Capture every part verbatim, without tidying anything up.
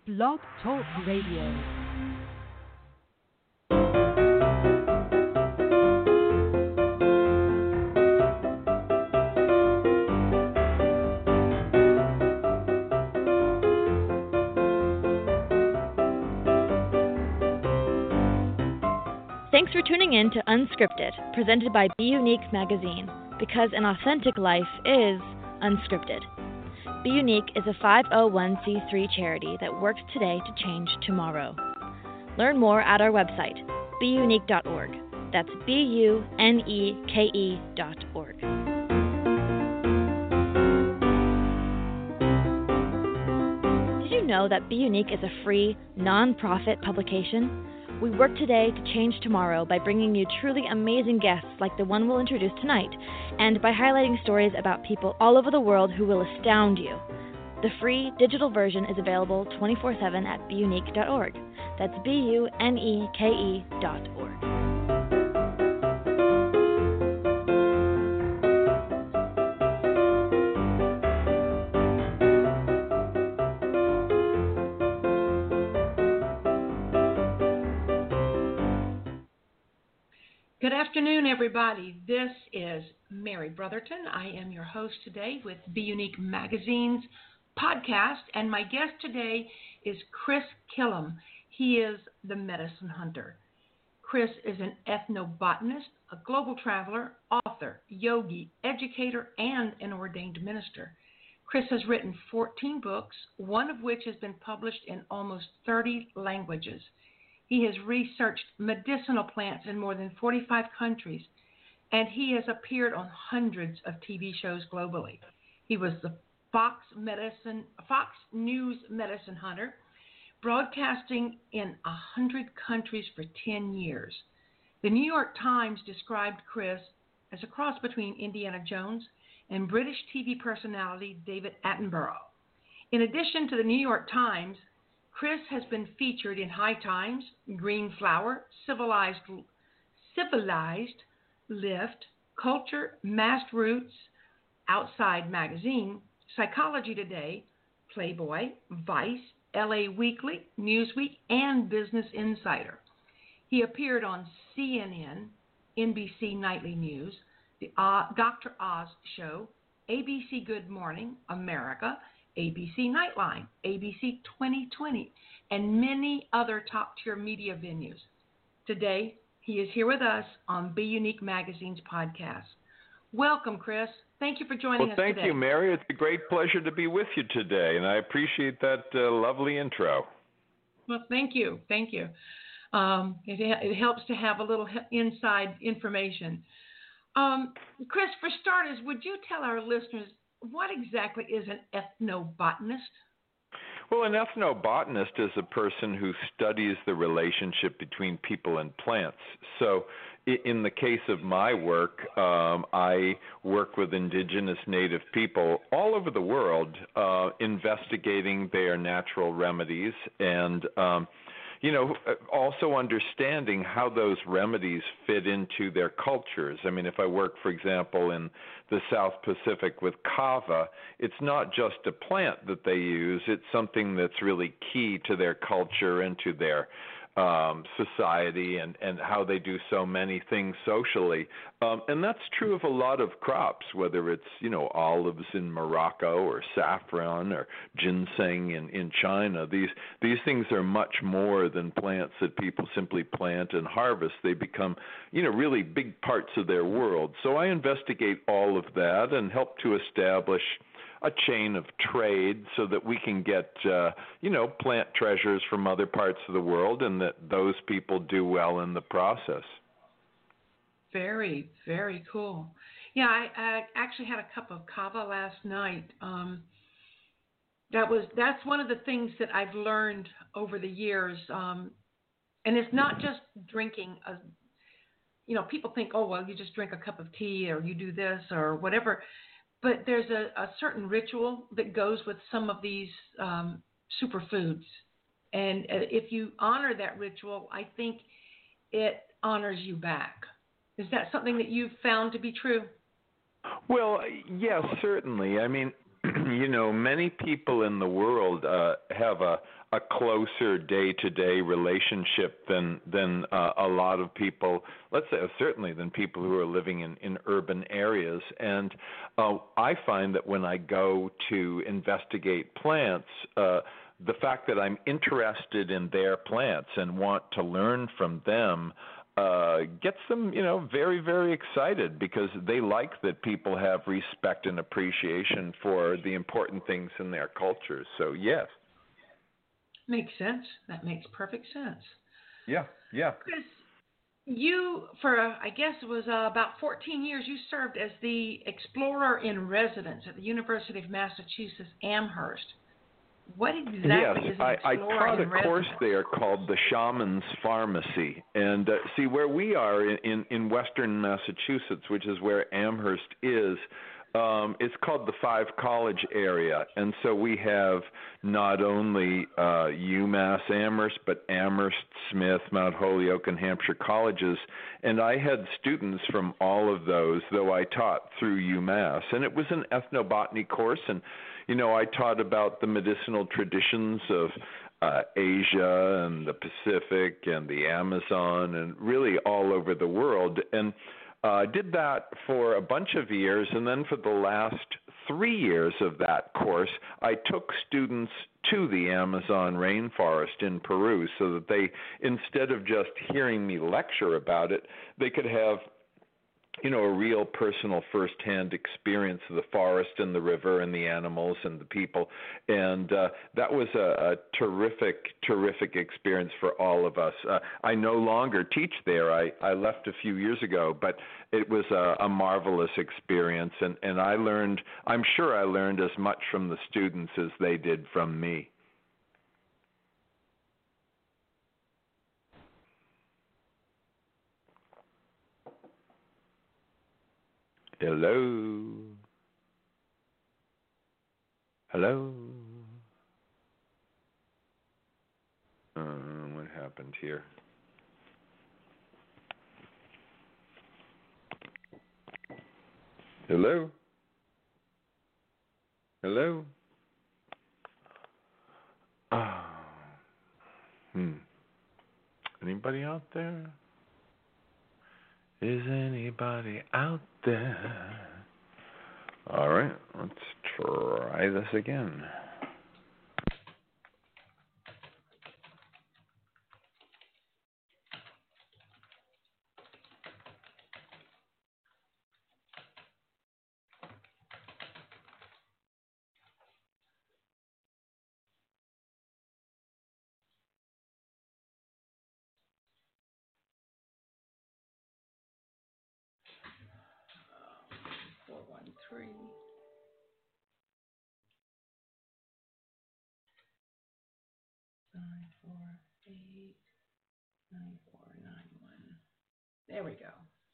Blog Talk Radio. Thanks for tuning in to Unscripted, presented by Be Unique Magazine, because an authentic life is unscripted. Be Unique is a five oh one c three charity that works today to change tomorrow. Learn more at our website, be unique dot org. That's B U N E K E dot org. Did you know that Be Unique is a free, non-profit publication? We work today to change tomorrow by bringing you truly amazing guests like the one we'll introduce tonight, and by highlighting stories about people all over the world who will astound you. The free digital version is available twenty-four seven at be unique dot org. That's B U N E K E dot org. Good afternoon, everybody. This is Mary Brotherton. I am your host today with Be Unique Magazine's podcast, and my guest today is Chris Killam. He is the medicine hunter. Chris is an ethnobotanist, a global traveler, author, yogi, educator, and an ordained minister. Chris has written fourteen books, one of which has been published in almost thirty languages. He has researched medicinal plants in more than forty-five countries, and he has appeared on hundreds of T V shows globally. He was the Fox Medicine, Fox News medicine hunter, broadcasting in one hundred countries for ten years. The New York Times described Chris as a cross between Indiana Jones and British T V personality David Attenborough. In addition to the New York Times, Chris has been featured in High Times, Green Flower, Civilized, Civilized, Lift, Culture, Masked Roots, Outside Magazine, Psychology Today, Playboy, Vice, L A Weekly, Newsweek, and Business Insider. He appeared on C N N, N B C Nightly News, the uh, Doctor Oz Show, A B C Good Morning America, A B C Nightline, A B C twenty twenty, and many other top-tier media venues. Today, he is here with us on Be Unique Magazine's podcast. Welcome, Chris. Thank you for joining well, us thank today. Thank you, Mary. It's a great pleasure to be with you today, and I appreciate that uh, lovely intro. Well, thank you. Thank you. Um, it, it helps to have a little inside information. Um, Chris, for starters, would you tell our listeners what exactly is an ethnobotanist? Well, an ethnobotanist is a person who studies the relationship between people and plants. So in the case of my work, um, I work with indigenous native people all over the world, uh, investigating their natural remedies and um, You know, also understanding how those remedies fit into their cultures. I mean, if I work, for example, in the South Pacific with kava, it's not just a plant that they use. It's something that's really key to their culture and to their um, society and, and how they do so many things socially. Um, and that's true of a lot of crops, whether it's, you know, olives in Morocco or saffron or ginseng in, in China. These these things are much more than plants that people simply plant and harvest. They become, you know, really big parts of their world. So I investigate all of that and help to establish a chain of trade so that we can get, uh, you know, plant treasures from other parts of the world and that those people do well in the process. Very, very cool. Yeah, I, I actually had a cup of kava last night. Um, that was that's one of the things that I've learned over the years. Um, and it's not just drinking a, you know, people think, oh, well, you just drink a cup of tea or you do this or whatever. But there's a, a certain ritual that goes with some of these um, superfoods. And if you honor that ritual, I think it honors you back. Is that something that you've found to be true? Well, yes, certainly. I mean, you know, many people in the world uh, have a, a closer day-to-day relationship than than uh, a lot of people. Let's say, uh, certainly, than people who are living in, in urban areas. And uh, I find that when I go to investigate plants, uh, the fact that I'm interested in their plants and want to learn from them uh, gets them, you know, very, very excited, because they like that people have respect and appreciation for the important things in their cultures. So, yes. Makes sense. That makes perfect sense. Yeah, yeah. Chris, you, for uh, I guess it was uh, about fourteen years, you served as the explorer in residence at the University of Massachusetts Amherst. What exactly yes, is an I, I explorer taught in a residence? course there called the Shaman's Pharmacy. And uh, see, where we are in, in, in western Massachusetts, which is where Amherst is, um, it's called the Five College area. And so we have not only uh, UMass Amherst, but Amherst, Smith, Mount Holyoke, and Hampshire colleges. And I had students from all of those, though I taught through UMass. And it was an ethnobotany course, and you know, I taught about the medicinal traditions of uh, Asia and the Pacific and the Amazon and really all over the world. And I uh, did that for a bunch of years. And then for the last three years of that course, I took students to the Amazon rainforest in Peru so that they, instead of just hearing me lecture about it, they could have you know, a real personal firsthand experience of the forest and the river and the animals and the people. And uh, that was a, a terrific, terrific experience for all of us. Uh, I no longer teach there. I, I left a few years ago, but it was a, a marvelous experience. And, and I learned, I'm sure I learned as much from the students as they did from me. Hello. Hello. Uh, what happened here? Hello. Hello. Oh. Hmm. Anybody out there? Is anybody out there? All right, let's try this again. four one three. nine four eight nine four nine one. There we go.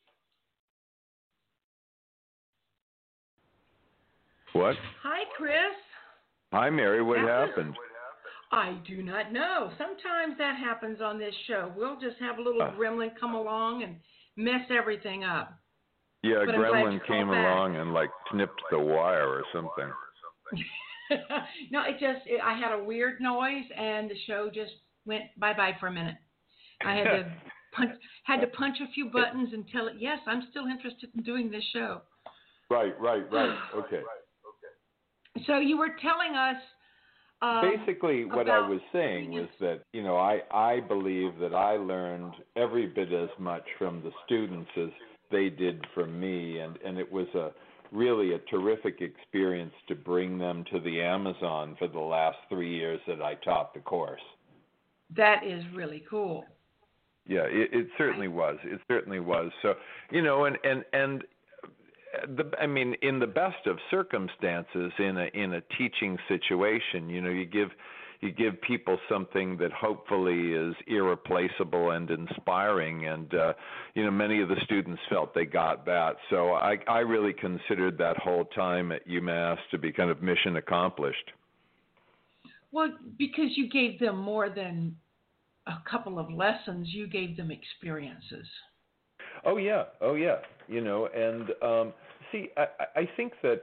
What? Hi, Chris. Hi, Mary. What That was- happened? I do not know. Sometimes that happens on this show. We'll just have a little Uh. gremlin come along and mess everything up. Yeah, a But I'm glad you gremlin called came back. along and like snipped the wire or something. No, it just, it, I had a weird noise and the show just went bye-bye for a minute. I had to punch, had to punch a few buttons and tell it, yes, I'm still interested in doing this show. Right, right, right. Okay. So you were telling us. Um, Basically, what I about was saying was previous- that, you know, I, I believe that I learned every bit as much from the students as they did from me, and, and it was a really a terrific experience to bring them to the Amazon for the last three years that I taught the course. That is really cool. Yeah, it, it certainly was. It certainly was. So, you know, and and and the I mean, in the best of circumstances, in a in a teaching situation, you know, you give you give people something that hopefully is irreplaceable and inspiring, and uh, you know, many of the students felt they got that. So I I really considered that whole time at UMass to be kind of mission accomplished. Well, because you gave them more than a couple of lessons, you gave them experiences. Oh yeah, oh yeah. You know, and um, see, I, I think that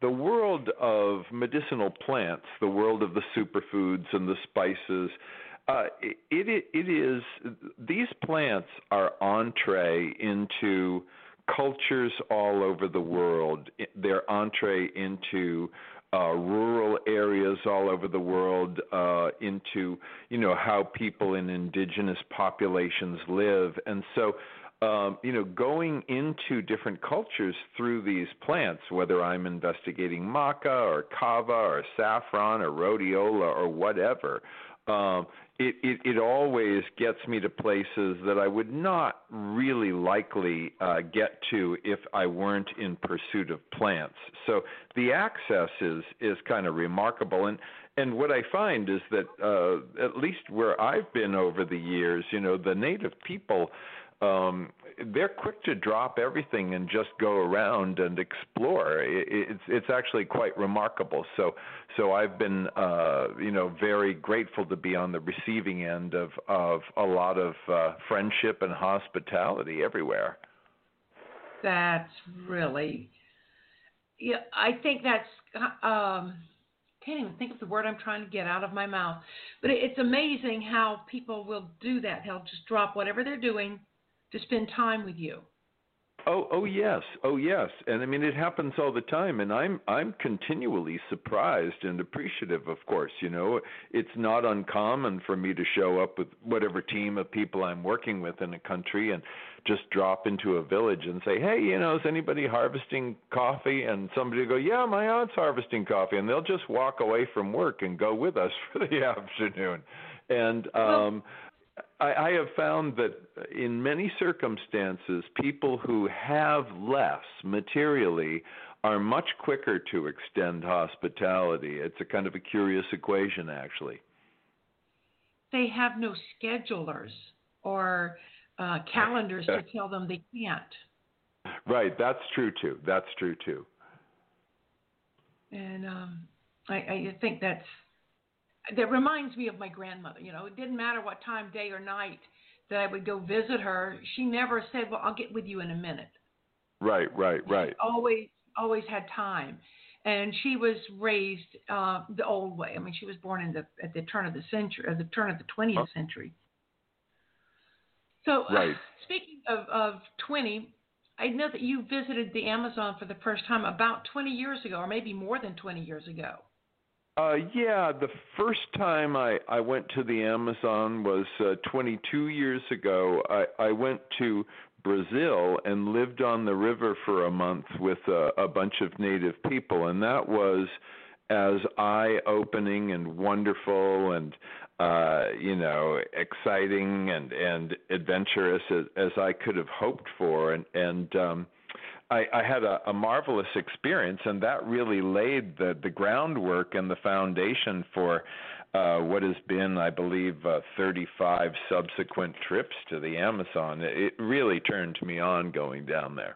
the world of medicinal plants, the world of the superfoods and the spices, uh, it, it it is these plants are entree into cultures all over the world. They're entree into uh, rural areas all over the world, uh, into you know how people in indigenous populations live, and so. Um, you know, going into different cultures through these plants, whether I'm investigating maca or kava or saffron or rhodiola or whatever, um, it, it, it always gets me to places that I would not really likely uh, get to if I weren't in pursuit of plants. So the access is, is kind of remarkable. And And what I find is that uh, at least where I've been over the years, you know, the native people, um, they're quick to drop everything and just go around and explore. It, it's it's actually quite remarkable. So so I've been uh, you know very grateful to be on the receiving end of of a lot of uh, friendship and hospitality everywhere. That's really, yeah. I think that's. Um, can't even think of the word I'm trying to get out of my mouth. But it's amazing how people will do that. They'll just drop whatever they're doing to spend time with you. Oh, oh yes, oh yes, and I mean it happens all the time, and I'm I'm continually surprised and appreciative. Of course, you know it's not uncommon for me to show up with whatever team of people I'm working with in a country, and just drop into a village and say, hey, you know, is anybody harvesting coffee? And somebody will go, yeah, my aunt's harvesting coffee, and they'll just walk away from work and go with us for the afternoon, and. um well, I, I have found that in many circumstances, people who have less materially are much quicker to extend hospitality. It's a kind of a curious equation, actually. They have no schedulers or uh, calendars to tell them they can't. Right, that's true too. That's true too. And um, I, I think that's. That reminds me of my grandmother. You know, it didn't matter what time, day or night, that I would go visit her. She never said, well, I'll get with you in a minute. Right, right, right. She always, always had time. And she was raised uh, the old way. I mean, she was born in the at the turn of the century, at the turn of the twentieth oh. century. So right. uh, speaking of, of twenty, I know that you visited the Amazon for the first time about twenty years ago, or maybe more than twenty years ago. Uh, yeah, the first time I, I went to the Amazon was uh, twenty-two years ago. I, I went to Brazil and lived on the river for a month with a, a bunch of native people, and that was as eye-opening and wonderful and, uh, you know, exciting and, and adventurous as, as I could have hoped for. And, and um I, I had a, a marvelous experience, and that really laid the, the groundwork and the foundation for uh, what has been, I believe, uh, thirty-five subsequent trips to the Amazon. It really turned me on going down there.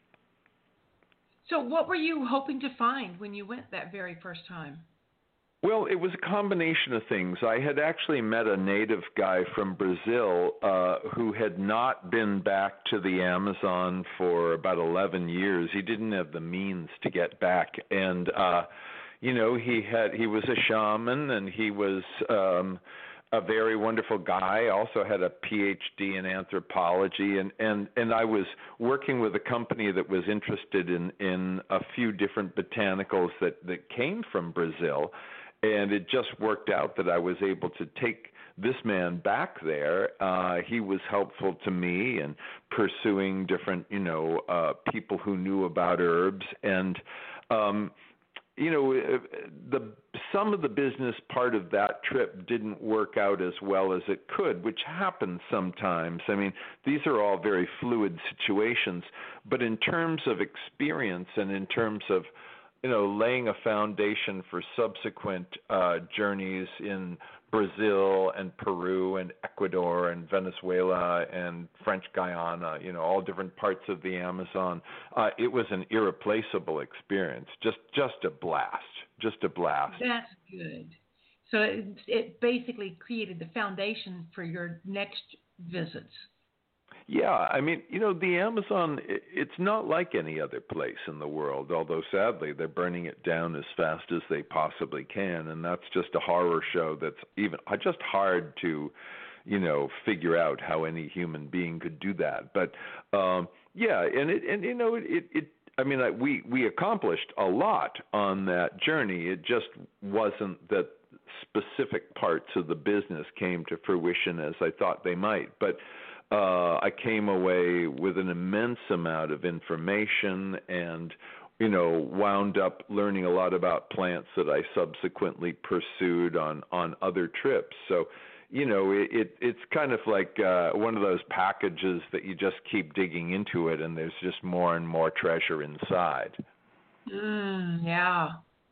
So what were you hoping to find when you went that very first time? Well, it was a combination of things. I had actually met a native guy from Brazil uh, who had not been back to the Amazon for about eleven years. He didn't have the means to get back, and uh, you know, he had he was a shaman, and he was um, a very wonderful guy. Also had a P H D in anthropology, and and and I was working with a company that was interested in in a few different botanicals that that came from Brazil. And it just worked out that I was able to take this man back there. Uh, he was helpful to me in pursuing different, you know, uh, people who knew about herbs. And, um, you know, the some of the business part of that trip didn't work out as well as it could, which happens sometimes. I mean, these are all very fluid situations. But in terms of experience and in terms of you know, laying a foundation for subsequent uh, journeys in Brazil and Peru and Ecuador and Venezuela and French Guyana, you know, all different parts of the Amazon. Uh, it was an irreplaceable experience, just just a blast, just a blast. That's good. So it, it basically created the foundation for your next visits. Yeah, I mean, you know, the Amazon, it's not like any other place in the world, although sadly they're burning it down as fast as they possibly can, and that's just a horror show that's even just hard to, you know, figure out how any human being could do that. But um, yeah, and it and you know it it, it I mean, I, we we accomplished a lot on that journey. It just wasn't that specific parts of the business came to fruition as I thought they might, but. Uh, I came away with an immense amount of information and, you know, wound up learning a lot about plants that I subsequently pursued on, on other trips. So, you know, it, it it's kind of like uh, one of those packages that you just keep digging into it and there's just more and more treasure inside. Mm, yeah.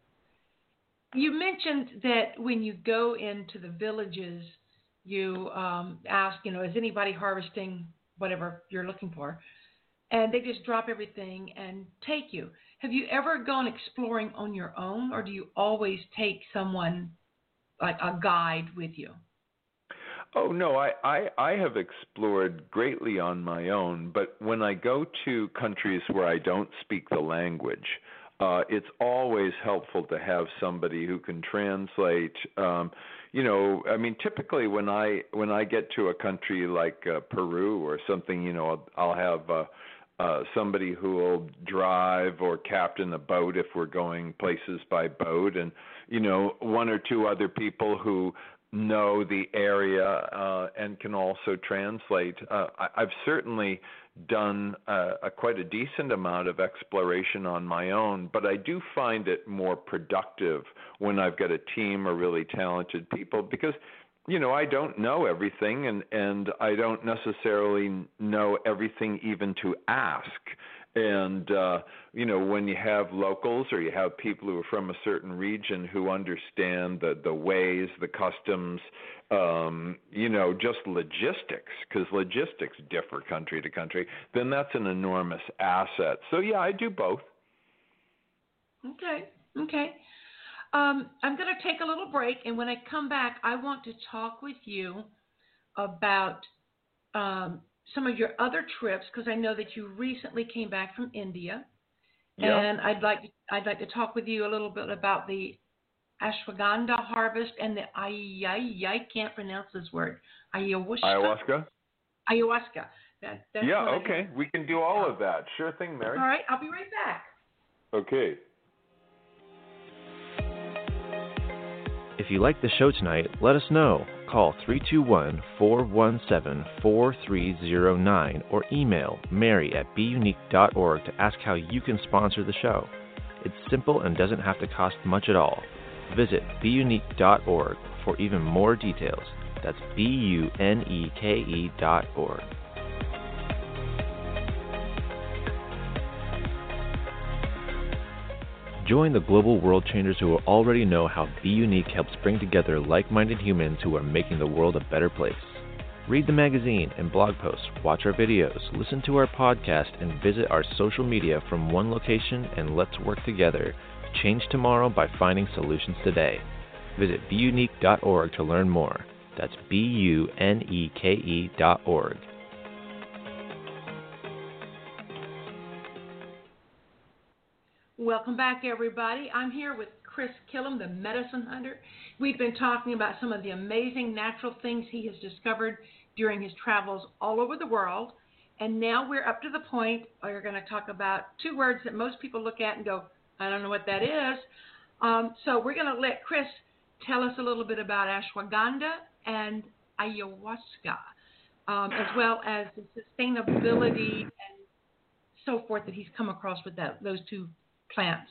You mentioned that when you go into the villages, you um, ask, you know, is anybody harvesting whatever you're looking for? And they just drop everything and take you. Have you ever gone exploring on your own, or do you always take someone, like a guide, with you? Oh, no, I, I, I have explored greatly on my own, but when I go to countries where I don't speak the language, Uh, it's always helpful to have somebody who can translate. Um, you know, I mean, typically when I when I get to a country like uh, Peru or something, you know, I'll, I'll have uh, uh, somebody who will drive or captain a boat if we're going places by boat, and you know, one or two other people who know the area uh, and can also translate. Uh, I, I've certainly done uh, a, quite a decent amount of exploration on my own, but I do find it more productive when I've got a team of really talented people because, you know, I don't know everything and, and I don't necessarily know everything even to ask. And, uh, you know, when you have locals or you have people who are from a certain region who understand the, the ways, the customs, um, you know, just logistics, because logistics differ country to country, then that's an enormous asset. So, yeah, I do both. Okay, okay. Um, I'm going to take a little break, and when I come back, I want to talk with you about um, some of your other trips, because I know that you recently came back from India, yeah. and I'd like to, I'd like to talk with you a little bit about the ashwagandha harvest and the ay I can't pronounce this word ayahuasca. Ayahuasca. Ayahuasca. That, that's yeah. Okay. We can do all of that. Sure thing, Mary. All right. I'll be right back. Okay. If you like the show tonight, let us know. Call three two one, four one seven, four three zero nine or email mary at be unique dot org to ask how you can sponsor the show. It's simple and doesn't have to cost much at all. Visit be unique dot org for even more details. That's B U N E K E dot org. Join the global world changers who already know how Be Unique helps bring together like-minded humans who are making the world a better place. Read the magazine and blog posts, watch our videos, listen to our podcast, and visit our social media from one location, and let's work together to change tomorrow by finding solutions today. Visit be unique dot org to learn more. That's B U N E K E dot org. Welcome back, everybody. I'm here with Chris Killam, the medicine hunter. We've been talking about some of the amazing natural things he has discovered during his travels all over the world. And now we're up to the point where we're going to talk about two words that most people look at and go, I don't know what that is. Um, so we're going to let Chris tell us a little bit about ashwagandha and ayahuasca, um, as well as the sustainability and so forth that he's come across with that, those two plants.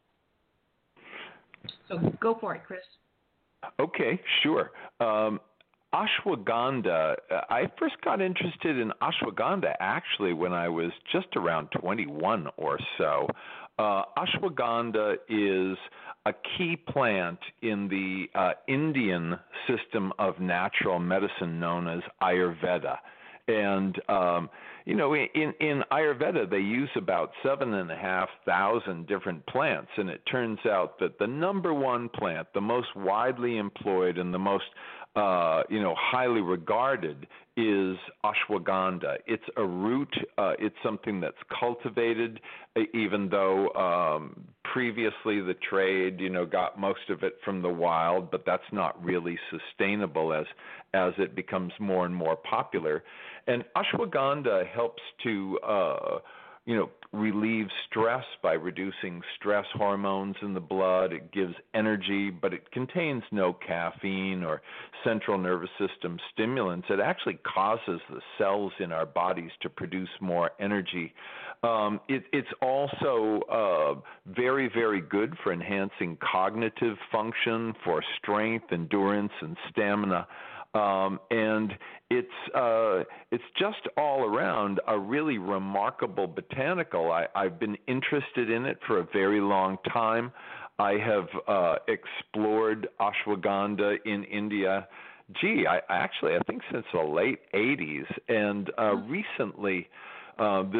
So go for it, Chris. Okay, sure. Um, ashwagandha, I first got interested in ashwagandha actually when I was just around twenty-one or so. Uh, ashwagandha is a key plant in the uh, Indian system of natural medicine known as Ayurveda. And, um, you know, in, in Ayurveda, they use about seven and a half thousand different plants. And it turns out that the number one plant, the most widely employed and the most, uh, you know, highly regarded is ashwagandha. It's a root. Uh, it's something that's cultivated, even though um, previously the trade, you know, got most of it from the wild, but that's not really sustainable as as it becomes more and more popular. And ashwagandha helps to uh, you know, relieve stress by reducing stress hormones in the blood. It gives energy, but it contains no caffeine or central nervous system stimulants. It actually causes the cells in our bodies to produce more energy. Um, it, it's also uh, very, very good for enhancing cognitive function, for strength, endurance, and stamina. Um, and it's uh, it's just all around a really remarkable botanical. I, I've been interested in it for a very long time. I have uh, explored ashwagandha in India. Gee, I actually I think since the late eighties, and uh, recently uh, this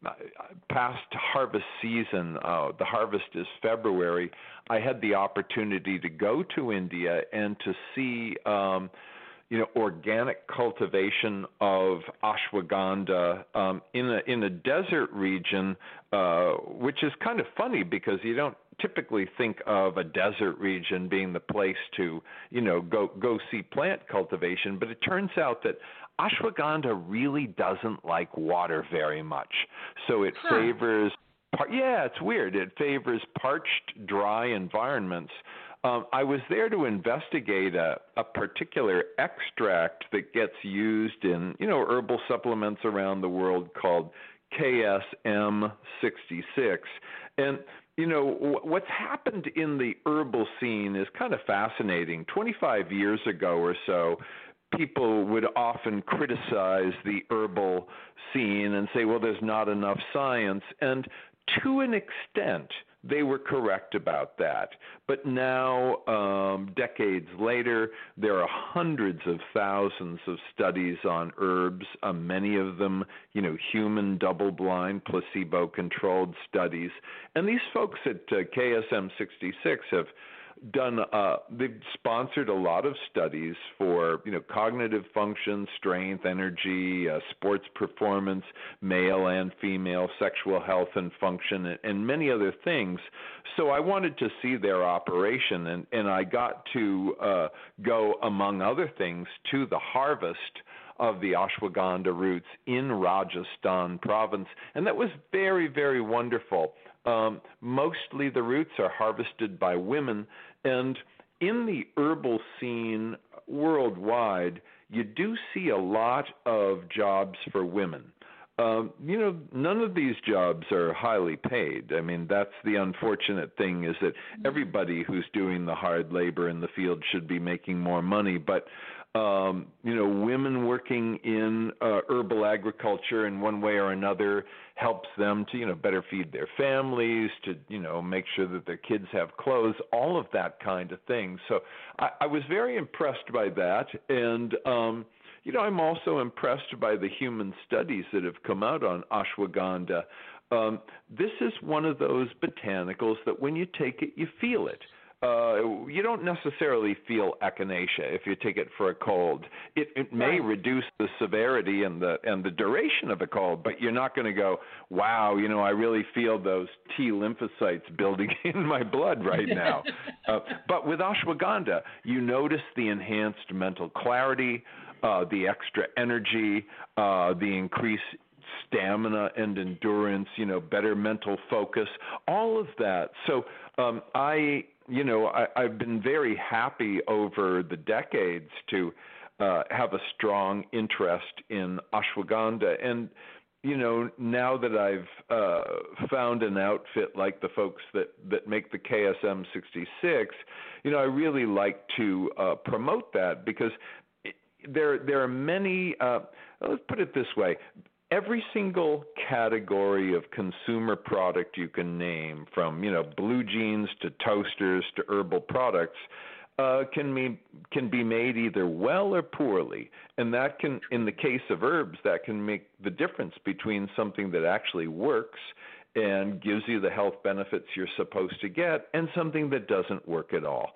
past harvest season, uh, the harvest is February. I had the opportunity to go to India and to see. Um, you know, organic cultivation of ashwagandha um, in a in a desert region, uh, which is kind of funny because you don't typically think of a desert region being the place to, you know, go go see plant cultivation. But it turns out that ashwagandha really doesn't like water very much, so it huh. favors. Yeah, it's weird. It favors parched, dry environments. Um, I was there to investigate a, a particular extract that gets used in, you know, herbal supplements around the world called K S M sixty-six. And, you know, w- what's happened in the herbal scene is kind of fascinating. twenty-five years ago or so, people would often criticize the herbal scene and say, well, there's not enough science. And to an extent, they were correct about that. But now, um, decades later, there are hundreds of thousands of studies on herbs, uh, many of them, you know, human double-blind, placebo-controlled studies. And these folks at uh, K S M sixty-six have done, uh, they've sponsored a lot of studies for, you know, cognitive function, strength, energy, uh, sports performance, male and female, sexual health and function, and, and many other things. So I wanted to see their operation, and, and I got to uh, go, among other things, to the harvest of the ashwagandha roots in Rajasthan province, and that was very, very wonderful. Um, mostly the roots are harvested by women, and in the herbal scene worldwide, you do see a lot of jobs for women. Um, you know, none of these jobs are highly paid. I mean, that's the unfortunate thing, is that everybody who's doing the hard labor in the field should be making more money, but Um, you know, women working in uh, herbal agriculture in one way or another helps them to, you know, better feed their families, to, you know, make sure that their kids have clothes, all of that kind of thing. So I, I was very impressed by that. And, um, you know, I'm also impressed by the human studies that have come out on ashwagandha. Um, this is one of those botanicals that when you take it, you feel it. Uh, you don't necessarily feel echinacea if you take it for a cold. It, it may right. reduce the severity and the and the duration of a cold, but you're not going to go, wow, you know, I really feel those T lymphocytes building in my blood right now. uh, but with ashwagandha, you notice the enhanced mental clarity, uh, the extra energy, uh, the increased stamina and endurance, you know, better mental focus, all of that. So um, I... You know, I, I've been very happy over the decades to uh, have a strong interest in ashwagandha. And, you know, now that I've uh, found an outfit like the folks that, that make the K S M sixty-six, you know, I really like to uh, promote that because it, there, there are many, uh, let's put it this way, every single category of consumer product you can name, from, you know, blue jeans to toasters to herbal products, uh, can be can be made either well or poorly, and that can, in the case of herbs, that can make the difference between something that actually works and gives you the health benefits you're supposed to get, and something that doesn't work at all.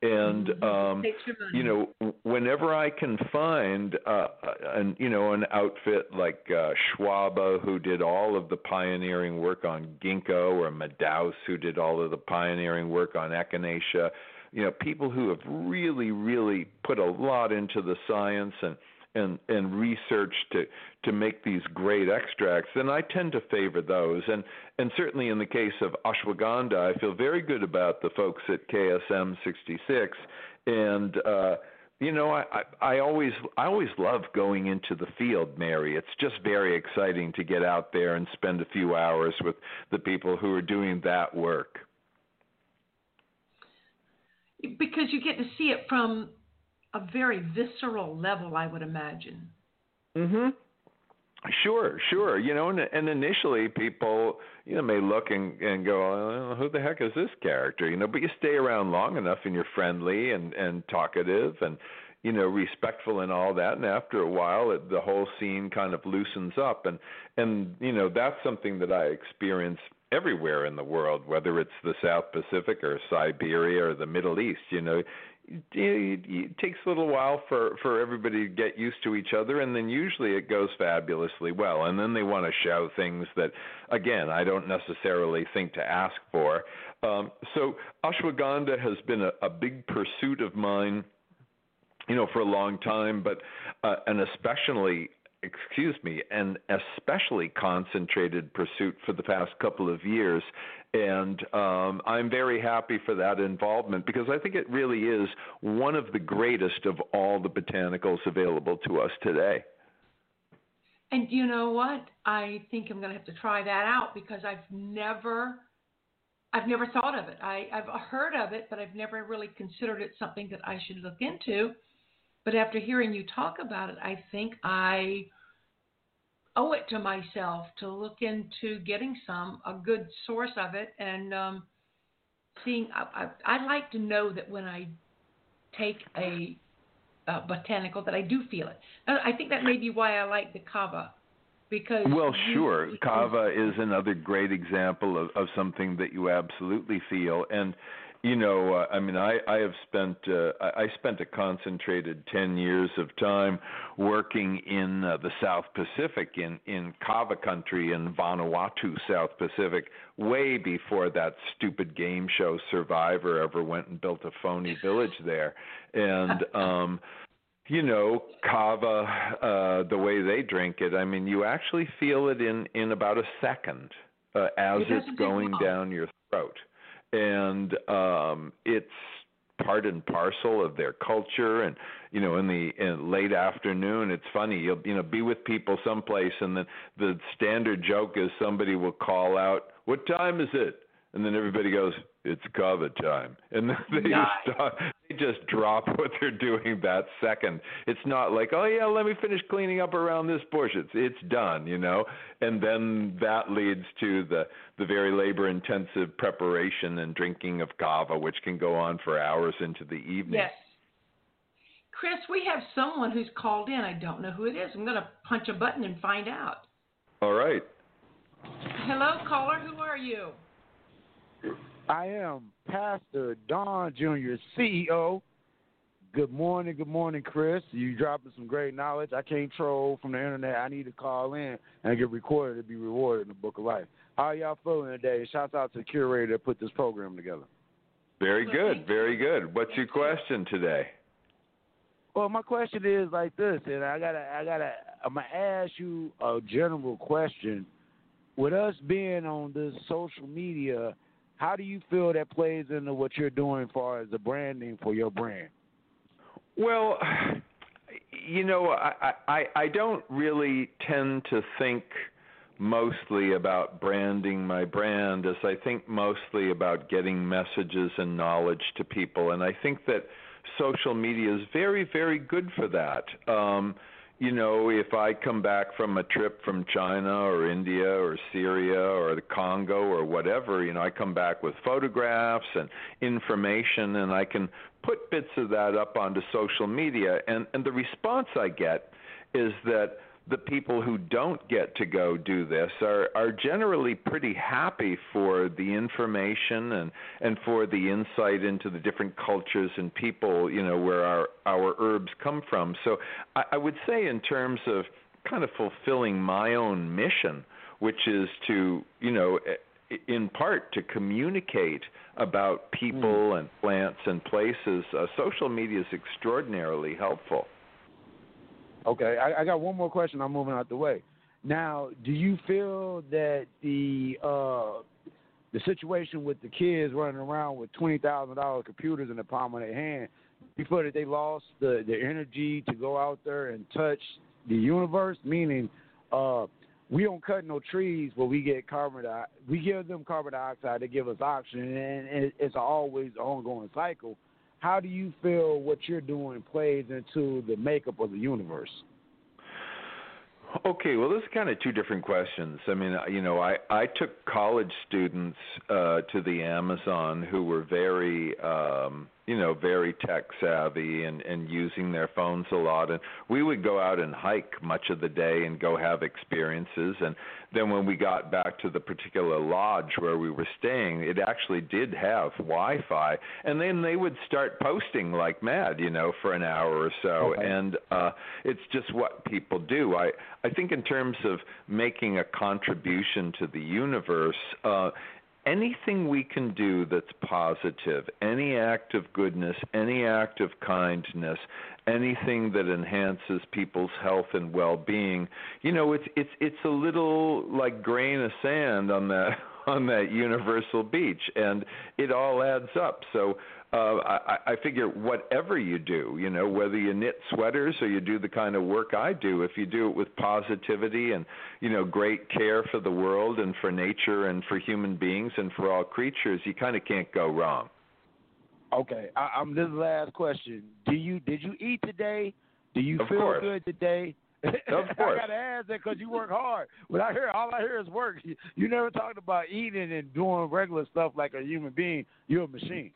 And mm-hmm. um, Takes your money. you know, whenever I can find, uh, an you know, an outfit like uh, Schwab, who did all of the pioneering work on ginkgo, or Madaus, who did all of the pioneering work on echinacea, you know, people who have really, really put a lot into the science and and and research to to make these great extracts, then I tend to favor those. And and certainly in the case of ashwagandha, I feel very good about the folks at K S M sixty-six. And uh, you know, I, I I always I always love going into the field, Mary. It's just very exciting to get out there and spend a few hours with the people who are doing that work. Because you get to see it from a very visceral level, I would imagine. Mhm. Sure, sure. You know, and, and initially people, you know, may look and, and go, oh, who the heck is this character? You know, but you stay around long enough and you're friendly and, and talkative and, you know, respectful and all that. And after a while, it, the whole scene kind of loosens up. And, and, you know, that's something that I experience everywhere in the world, whether it's the South Pacific or Siberia or the Middle East. You know, it, it, it takes a little while for, for everybody to get used to each other, and then usually it goes fabulously well. And then they want to show things that, again, I don't necessarily think to ask for. Um, so ashwagandha has been a, a big pursuit of mine, you know, for a long time, but uh, and especially excuse me, an especially concentrated pursuit for the past couple of years. And um, I'm very happy for that involvement, because I think it really is one of the greatest of all the botanicals available to us today. And you know what? I think I'm going to have to try that out, because I've never, I've never thought of it. I, I've heard of it, but I've never really considered it something that I should look into. But after hearing you talk about it, I think I owe it to myself to look into getting some, a good source of it, and um, seeing, I, I, I'd like to know that when I take a, a botanical that I do feel it. I think that may be why I like the kava. Because well, you, sure. Kava is another great example of, of something that you absolutely feel. And, you know, uh, I mean, I, I have spent, uh, I spent a concentrated ten years of time working in uh, the South Pacific, in, in Kava country in Vanuatu, South Pacific, way before that stupid game show Survivor ever went and built a phony village there. And, um, you know, kava, uh, the way they drink it, I mean, you actually feel it in, in about a second uh, as it it's going down your throat. And um, it's part and parcel of their culture. And, you know, in the in late afternoon, it's funny, you'll, you know, be with people someplace, and the, the standard joke is somebody will call out, "What time is it?" And then everybody goes, "It's kava time." And then they, nice. stop, they just drop what they're doing that second. It's not like, "Oh, yeah, let me finish cleaning up around this bush." It's it's done, you know. And then that leads to the, the very labor-intensive preparation and drinking of kava, which can go on for hours into the evening. Yes. Chris, we have someone who's called in. I don't know who it is. I'm going to punch a button and find out. All right. Hello, caller. Who are you? I am Pastor Don Junior, C E O. Good morning, good morning, Chris. You dropping some great knowledge. I can't troll from the internet. I need to call in and get recorded to be rewarded in the Book of Life. How are y'all feeling today? Shouts out to the curator that put this program together. Very good, very good. What's your question today? Well, my question is like this, and I gotta, I gotta, I'm gonna ask you a general question. With us being on this social media, how do you feel that plays into what you're doing as far as the branding for your brand? Well, you know, I, I, I don't really tend to think mostly about branding my brand as I think mostly about getting messages and knowledge to people. And I think that social media is very, very good for that. Um, You know, if I come back from a trip from China or India or Syria or the Congo or whatever, you know, I come back with photographs and information, and I can put bits of that up onto social media. And, and the response I get is that the people who don't get to go do this are, are generally pretty happy for the information and, and for the insight into the different cultures and people, you know, where our, our herbs come from. So I, I would say in terms of kind of fulfilling my own mission, which is to, you know, in part to communicate about people mm. and plants and places, uh, social media is extraordinarily helpful. Okay, I, I got one more question. I'm moving out the way. Now, do you feel that the uh, the situation with the kids running around with twenty thousand dollars computers in the palm of their hand, do you feel that they lost the, the energy to go out there and touch the universe? Meaning, uh, we don't cut no trees where we get carbon dioxide. We give them carbon dioxide, they give us oxygen, and it's always an ongoing cycle. How do you feel what you're doing plays into the makeup of the universe? Okay, well, those are kind of two different questions. I mean, you know, I, I took college students uh, to the Amazon who were very, um, you know, very tech savvy and, and using their phones a lot. And we would go out and hike much of the day and go have experiences. And then when we got back to the particular lodge where we were staying, it actually did have Wi-Fi. And then they would start posting like mad, you know, for an hour or so. Okay. And uh, it's just what people do. I, I think in terms of making a contribution to the universe, uh, anything we can do that's positive, any act of goodness, any act of kindness, anything that enhances people's health and well-being, you know, it's it's it's a little like grain of sand on that on that universal beach, and it all adds up. So uh, I, I figure whatever you do, you know, whether you knit sweaters or you do the kind of work I do, if you do it with positivity and, you know, great care for the world and for nature and for human beings and for all creatures, you kind of can't go wrong. Okay, I, I'm this is the last question. Do you did you eat today? Do you of feel course. good today? Of course. I gotta ask that because you work hard. When I hear all I hear is work. You, you never talked about eating and doing regular stuff like a human being. You're a machine.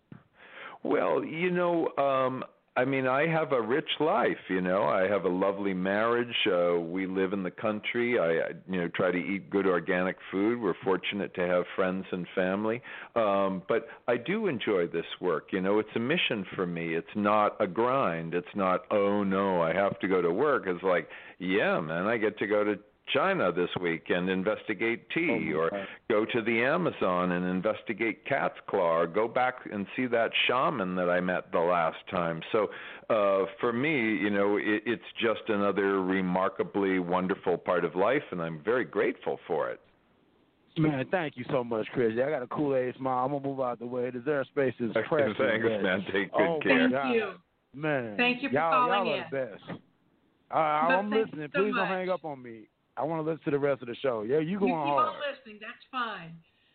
Well, you know, um, I mean, I have a rich life, you know. I have a lovely marriage. Uh, we live in the country. I, you know, try to eat good organic food. We're fortunate to have friends and family. Um, but I do enjoy this work. You know, it's a mission for me. It's not a grind. It's not, oh, no, I have to go to work. It's like, yeah, man, I get to go to China this week and investigate tea, oh, or God. Go to the Amazon and investigate cat's claw, or go back and see that shaman that I met the last time. So uh, for me, you know, it, it's just another remarkably wonderful part of life, and I'm very grateful for it. Man, thank you so much, Chris. I got a Kool-Aid smile. I'm going to move out the way. The Zara space is precious. Thanks, man. Take good oh, care. Thank you. Man. Thank you for y'all, calling y'all in. are the best. Uh, I'm listening. So Please much. don't hang up on me. I want to listen to the rest of the show. Yeah, you going you keep hard. on listening. That's fine.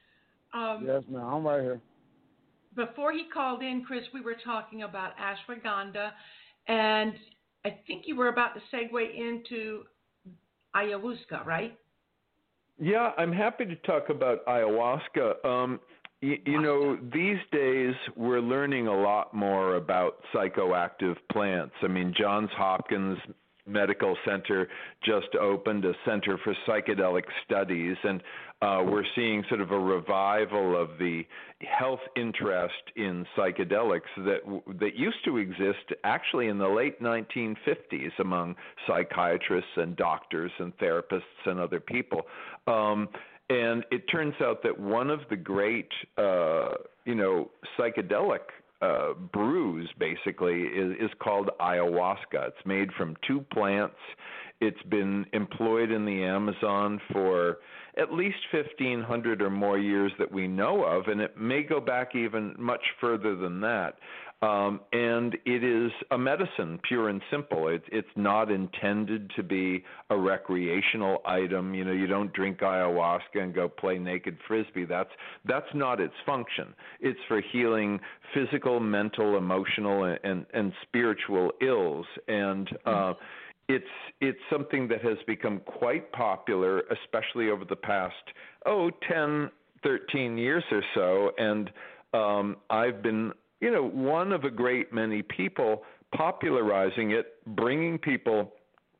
Um, yes, ma'am. I'm right here. Before he called in, Chris, we were talking about ashwagandha, and I think you were about to segue into ayahuasca, right? Yeah, I'm happy to talk about ayahuasca. Um, you, you know, these days we're learning a lot more about psychoactive plants. I mean, Johns Hopkins Medical Center just opened a Center for Psychedelic Studies, and uh, we're seeing sort of a revival of the health interest in psychedelics that that used to exist actually in the late nineteen fifties among psychiatrists and doctors and therapists and other people. Um, and it turns out that one of the great, uh, you know, psychedelic Uh, brews basically is, is called ayahuasca. It's made from two plants. It's been employed in the Amazon for at least fifteen hundred or more years that we know of, and it may go back even much further than that. Um, and it is a medicine, pure and simple. It, it's not intended to be a recreational item. You know, you don't drink ayahuasca and go play naked frisbee. That's that's not its function. It's for healing physical, mental, emotional, and and, and spiritual ills. And uh, it's it's something that has become quite popular, especially over the past oh ten, thirteen years or so. And um, I've been you know, one of a great many people popularizing it, bringing people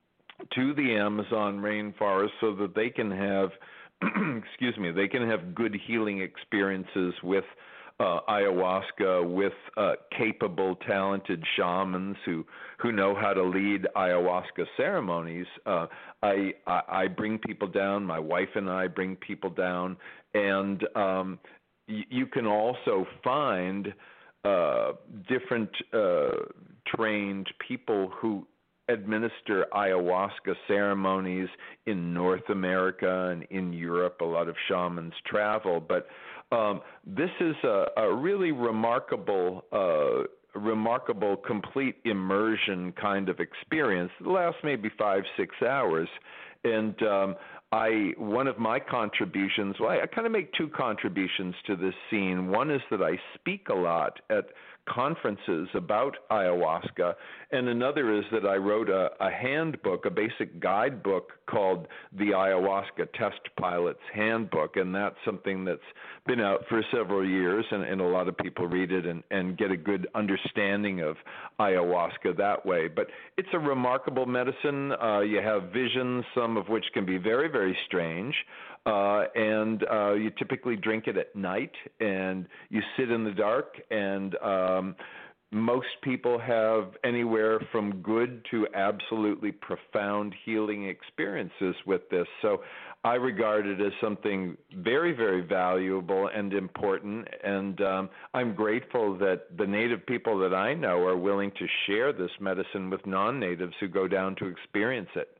to the Amazon rainforest so that they can have, excuse me, they can have good healing experiences with uh, ayahuasca, with uh, capable, talented shamans who, who know how to lead ayahuasca ceremonies. Uh, I, I I bring people down. My wife and I bring people down, and um, y- you can also find uh, different uh, trained people who administer ayahuasca ceremonies in North America and in Europe. A lot of shamans travel, but um, this is a, a really remarkable, uh, remarkable, complete immersion kind of experience. It lasts maybe five, six hours, and um, I one of my contributions. Well, I, I kind of make two contributions to this scene. One is that I speak a lot at conferences about ayahuasca, and another is that I wrote a, a handbook, a basic guidebook called the Ayahuasca Test Pilot's Handbook, and that's something that's been out for several years, and, and a lot of people read it and, and get a good understanding of ayahuasca that way. But it's a remarkable medicine. Uh, you have visions, some of which can be very, very strange. Uh, and uh, you typically drink it at night, and you sit in the dark, and um, most people have anywhere from good to absolutely profound healing experiences with this. So I regard it as something very, very valuable and important, and um, I'm grateful that the Native people that I know are willing to share this medicine with non-Natives who go down to experience it.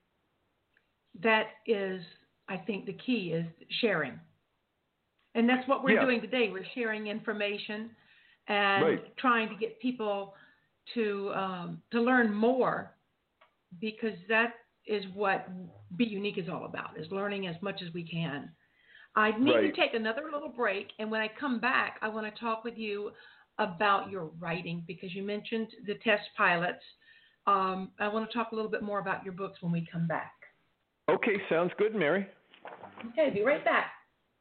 That is, I think the key is sharing. And that's what we're yeah. doing today. We're sharing information and right. trying to get people to um, to learn more, because that is what Be Unique is all about, is learning as much as we can. I need right. to take another little break, and when I come back, I want to talk with you about your writing, because you mentioned the test pilots. Um, I want to talk a little bit more about your books when we come back. Okay, sounds good, Mary. Okay, be right back.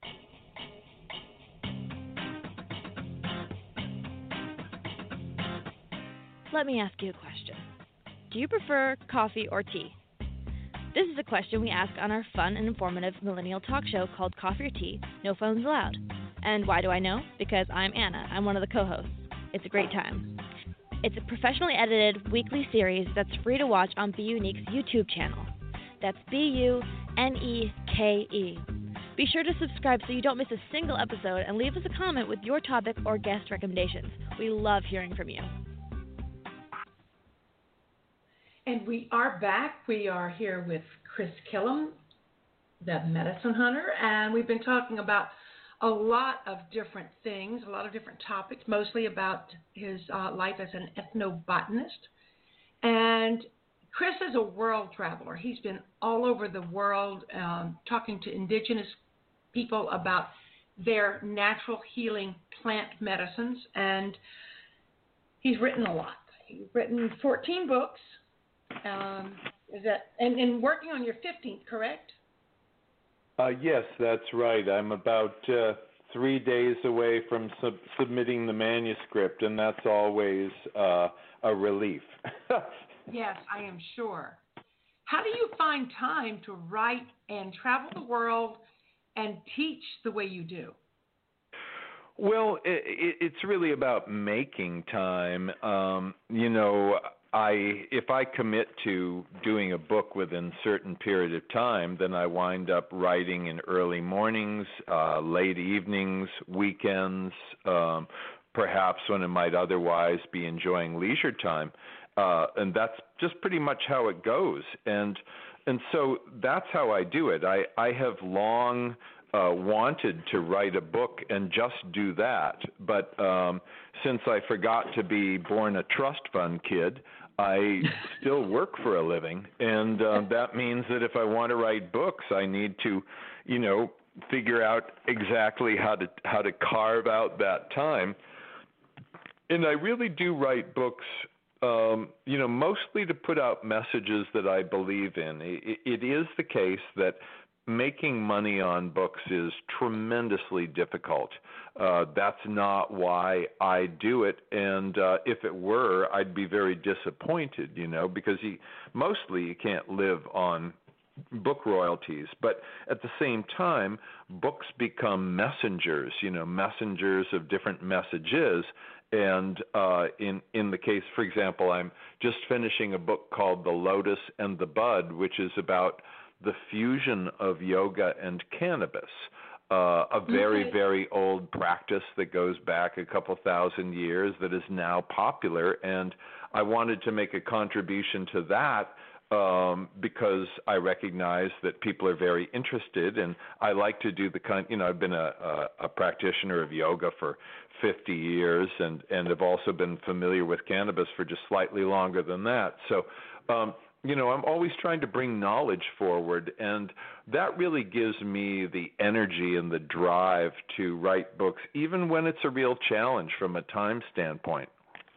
Let me ask you a question. Do you prefer coffee or tea? This is a question we ask on our fun and informative millennial talk show called Coffee or Tea, No Phones Allowed. And why do I know? Because I'm Anna. I'm one of the co-hosts. It's a great time. It's a professionally edited weekly series that's free to watch on Be Unique's YouTube channel. That's B U N E K E. Be sure to subscribe so you don't miss a single episode, and leave us a comment with your topic or guest recommendations. We love hearing from you. And we are back. We are here with Chris Killam, the medicine hunter, and we've been talking about a lot of different things, a lot of different topics, mostly about his uh, life as an ethnobotanist. And Chris is a world traveler. He's been all over the world um, talking to indigenous people about their natural healing plant medicines, and he's written a lot. He's written fourteen books. Um, is that and, and working on your fifteenth, correct? Uh, yes, that's right. I'm about uh, three days away from sub- submitting the manuscript, and that's always uh, a relief. Yes, I am sure. How do you find time to write and travel the world and teach the way you do? Well, it, it, it's really about making time. Um, you know, I if I commit to doing a book within a certain period of time, then I wind up writing in early mornings, uh, late evenings, weekends, um, perhaps when I might otherwise be enjoying leisure time. Uh, and that's just pretty much how it goes. And and so that's how I do it. I, I have long uh, wanted to write a book and just do that. But um, since I forgot to be born a trust fund kid, I still work for a living. And uh, that means that if I want to write books, I need to, you know, figure out exactly how to how to carve out that time. And I really do write books Um, you know, mostly to put out messages that I believe in. It, it is the case that making money on books is tremendously difficult. Uh, that's not why I do it, and uh, if it were, I'd be very disappointed, you know, because you, mostly you can't live on book royalties. But at the same time, books become messengers, you know, messengers of different messages. And uh, in in the case, for example, I'm just finishing a book called The Lotus and the Bud, which is about the fusion of yoga and cannabis, uh, a very, okay. very old practice that goes back a couple thousand years that is now popular. And I wanted to make a contribution to that um, because I recognize that people are very interested, and I like to do the kind, you know, I've been a, a, a practitioner of yoga for fifty years and, and have also been familiar with cannabis for just slightly longer than that. So, um, you know, I'm always trying to bring knowledge forward, and that really gives me the energy and the drive to write books, even when it's a real challenge from a time standpoint.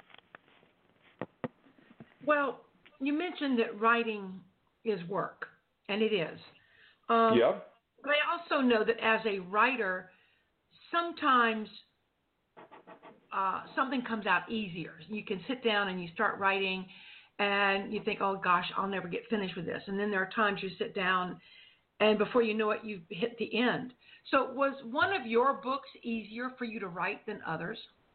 Well, you mentioned that writing is work, and it is. Um, yeah. But I also know that as a writer, sometimes uh, something comes out easier. You can sit down and you start writing, and you think, oh, gosh, I'll never get finished with this. And then there are times you sit down, and before you know it, you've hit the end. So was one of your books easier for you to write than others?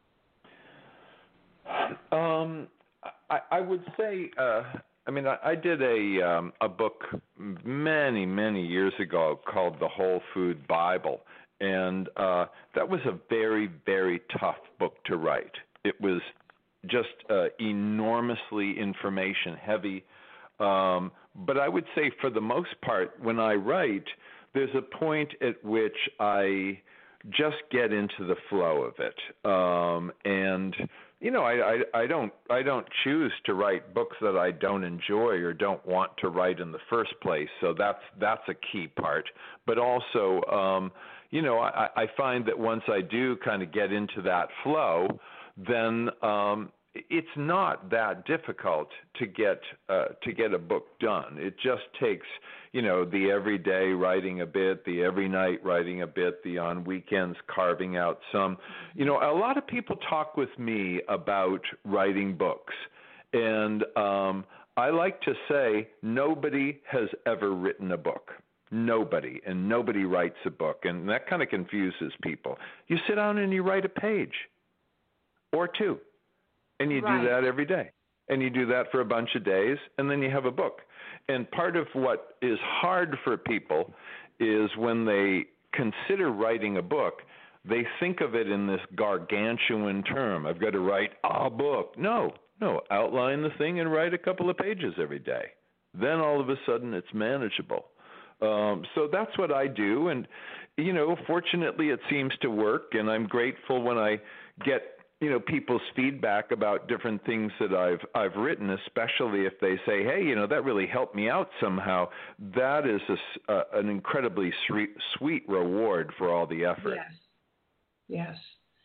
Um, I, I would say, uh, I mean, I, I did a um, a book many, many years ago called The Whole Food Bible, and uh, that was a very, very tough book to write. It was just uh, enormously information heavy. Um, but I would say for the most part, when I write, there's a point at which I just get into the flow of it. Um, and, you know, I, I, I don't I don't choose to write books that I don't enjoy or don't want to write in the first place. So that's that's a key part. But also, um, you know, I, I find that once I do kind of get into that flow, then um, it's not that difficult to get uh, to get a book done. It just takes, you know, the everyday writing a bit, the every night writing a bit, the on weekends carving out some. You know, a lot of people talk with me about writing books, and um, I like to say nobody has ever written a book. Nobody, and nobody writes a book, and that kind of confuses people. You sit down and you write a page or two. And you right. do that every day. And you do that for a bunch of days, and then you have a book. And part of what is hard for people is when they consider writing a book, they think of it in this gargantuan term. I've got to write a book. No, no, outline the thing and write a couple of pages every day. Then all of a sudden it's manageable. Um, so that's what I do. And, you know, fortunately it seems to work, and I'm grateful when I get you know, people's feedback about different things that I've I've written, especially if they say, hey, you know, that really helped me out somehow. That is a, uh, an incredibly sweet, sweet reward for all the effort. Yes. Yes.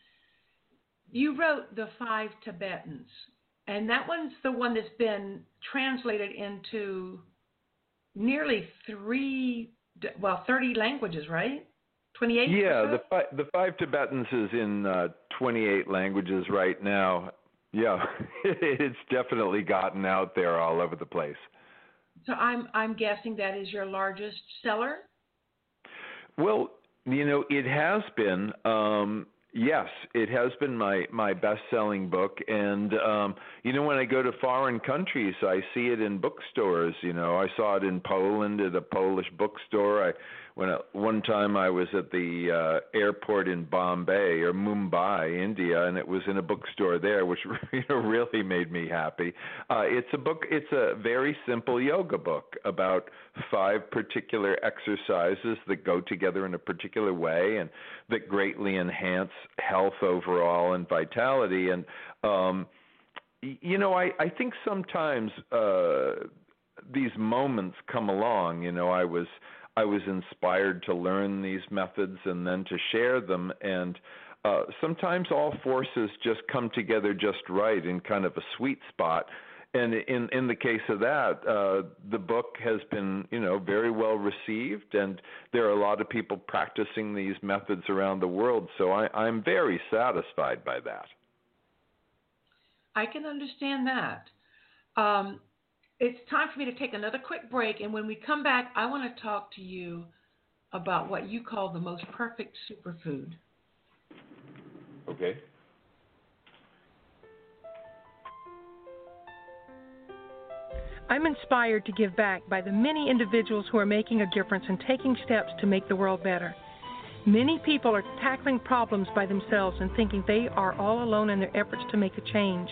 You wrote The Five Tibetans, and that one's the one that's been translated into nearly three, well, thirty languages, right? twenty-eight? Yeah, the five, the five Tibetans is in uh, twenty-eight languages right now. Yeah, it's definitely gotten out there all over the place. So I'm I'm guessing that is your largest seller? Well, you know, it has been. Um, yes, it has been my, my best-selling book. And, um, you know, when I go to foreign countries, I see it in bookstores. You know, I saw it in Poland at a Polish bookstore. I When I, one time I was at the uh, airport in Bombay or Mumbai, India, and it was in a bookstore there, which you know, really made me happy. Uh, it's a book. It's a very simple yoga book about five particular exercises that go together in a particular way and that greatly enhance health overall and vitality. And um, you know, I, I think sometimes uh, these moments come along. You know, I was. I was inspired to learn these methods and then to share them. And uh, sometimes all forces just come together just right in kind of a sweet spot. and in in the case of that, uh, the book has been, you know, very well received, and there are a lot of people practicing these methods around the world. So I, I'm very satisfied by that. I can understand that. Um, it's time for me to take another quick break, and when we come back, I want to talk to you about what you call the most perfect superfood. Okay. I'm inspired to give back by the many individuals who are making a difference and taking steps to make the world better. Many people are tackling problems by themselves and thinking they are all alone in their efforts to make a change.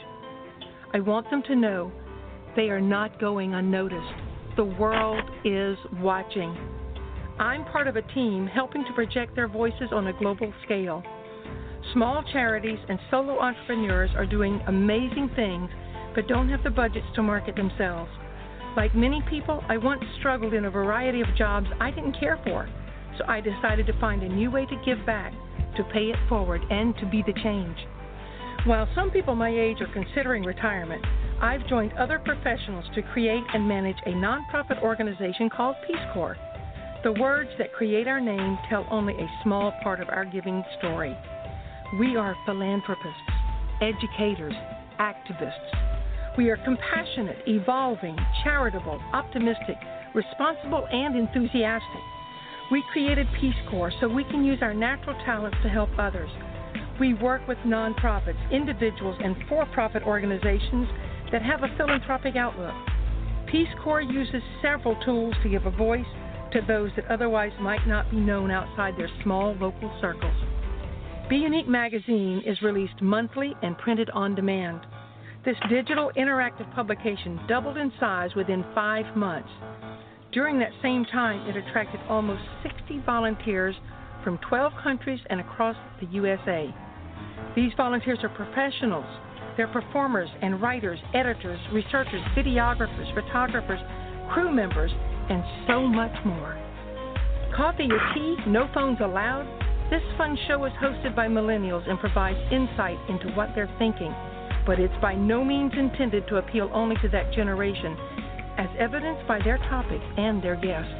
I want them to know they are not going unnoticed. The world is watching. I'm part of a team helping to project their voices on a global scale. Small charities and solo entrepreneurs are doing amazing things but don't have the budgets to market themselves. Like many people, I once struggled in a variety of jobs I didn't care for, so I decided to find a new way to give back, to pay it forward, and to be the change. While some people my age are considering retirement, I've joined other professionals to create and manage a nonprofit organization called Peace Corps. The words that create our name tell only a small part of our giving story. We are philanthropists, educators, activists. We are compassionate, evolving, charitable, optimistic, responsible, and enthusiastic. We created Peace Corps so we can use our natural talents to help others. We work with nonprofits, individuals, and for-profit organizations that have a philanthropic outlook. Peace Corps uses several tools to give a voice to those that otherwise might not be known outside their small local circles. Be Unique magazine is released monthly and printed on demand. This digital interactive publication doubled in size within five months. During that same time, it attracted almost sixty volunteers from twelve countries and across the U S A. These volunteers are professionals. They're performers and writers, editors, researchers, videographers, photographers, crew members, and so much more. Coffee or tea, no phones allowed? This fun show is hosted by millennials and provides insight into what they're thinking. But it's by no means intended to appeal only to that generation, as evidenced by their topics and their guests.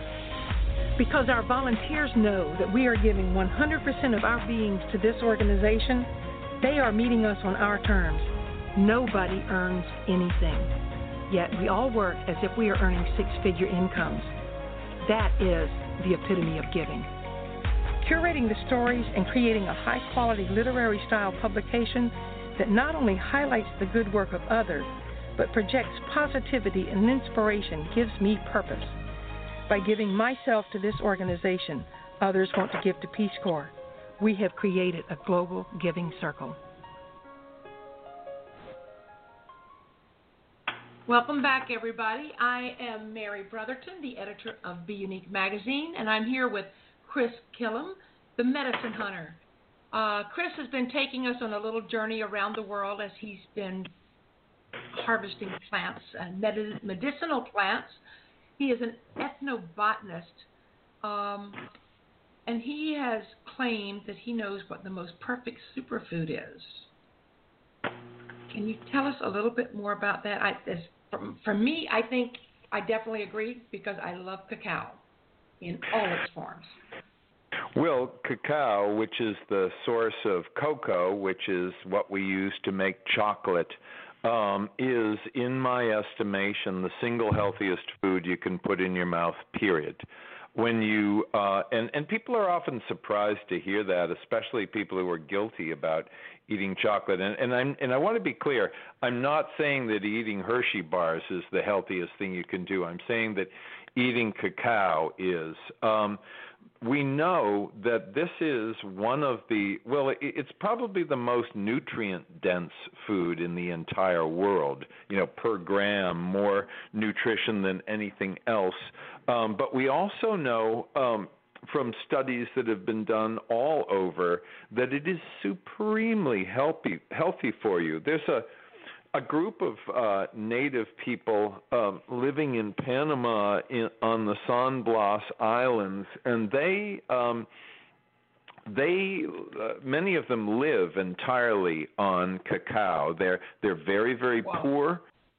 Because our volunteers know that we are giving one hundred percent of our beings to this organization, they are meeting us on our terms. Nobody earns anything. Yet we all work as if we are earning six-figure incomes. That is the epitome of giving. Curating the stories and creating a high-quality literary-style publication that not only highlights the good work of others, but projects positivity and inspiration gives me purpose. By giving myself to this organization, others want to give to Peace Corps. We have created a global giving circle. Welcome back, everybody. I am Mary Brotherton, the editor of Be Unique magazine, and I'm here with Chris Killam, the medicine hunter. Uh, Chris has been taking us on a little journey around the world as he's been harvesting plants, and med- medicinal plants. He is an ethnobotanist, um, and he has claimed that he knows what the most perfect superfood is. Can you tell us a little bit more about that? I, as, for, for me, I think I definitely agree because I love cacao in all its forms. Well, cacao, which is the source of cocoa, which is what we use to make chocolate, um, is, in my estimation, the single healthiest food you can put in your mouth, period. When you uh, and, and people are often surprised to hear that, especially people who are guilty about eating chocolate. And, and, I'm, and I want to be clear, I'm not saying that eating Hershey bars is the healthiest thing you can do. I'm saying that eating cacao is. Um, we know that this is one of the, well, it's probably the most nutrient-dense food in the entire world, you know, per gram, more nutrition than anything else. Um, but we also know um, from studies that have been done all over that it is supremely healthy, healthy for you. There's a A group of uh, native people um, living in Panama in, on the San Blas Islands, and they, um, they, uh, many of them live entirely on cacao. They're they're very very wow. poor.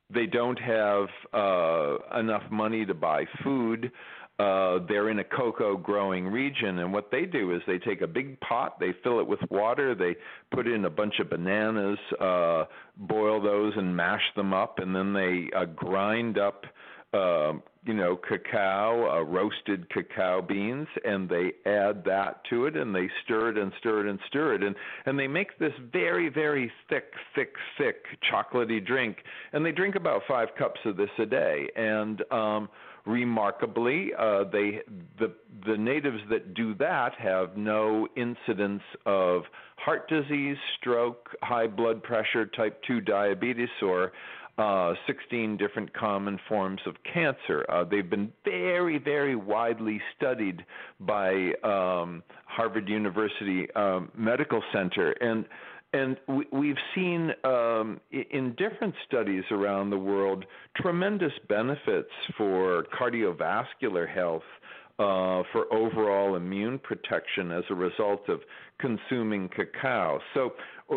they don't have uh, enough money to buy food. Uh, they're in a cocoa growing region, and what they do is they take a big pot, they fill it with water, they put in a bunch of bananas, uh, boil those and mash them up, and then they uh, grind up, uh, you know, cacao, uh, roasted cacao beans, and they add that to it, and they stir it and stir it and stir it, and, and they make this very, very thick, thick, thick chocolatey drink, and they drink about five cups of this a day, and um, remarkably, uh, they the the natives that do that have no incidence of heart disease, stroke, high blood pressure, type two diabetes, or uh, sixteen different common forms of cancer. Uh, they've been very, very widely studied by um, Harvard University um, Medical Center, and And we've seen um, in different studies around the world tremendous benefits for cardiovascular health, uh, for overall immune protection as a result of consuming cacao. So